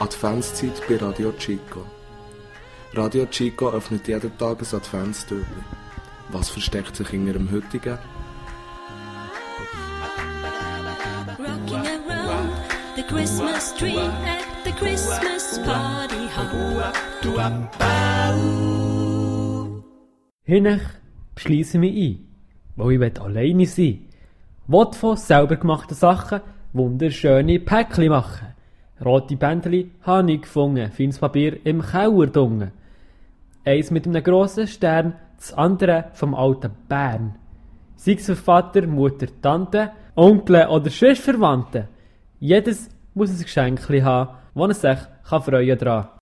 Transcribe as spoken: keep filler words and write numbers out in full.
Adventszeit bei Radio Chico. Radio Chico öffnet jeden Tag ein Adventstürchen. Was versteckt sich hinter dem heutigen? Rocking around the Christmas tree at the Christmas party hop. Hinech beschliesse mich ein, weil ich alleine sein will. Will von selber gemachten Sachen wunderschöne Päckchen machen. Rote Bändchen habe ich gefunden, feines Papier im Keller dunge. Eins mit einem grossen Stern, das andere vom alten Bern. Sei es für Vater, Mutter, Tante, Onkel oder Schwesterverwandte. Jedes muss ein Geschenkchen haben, wo er sich freuen kann.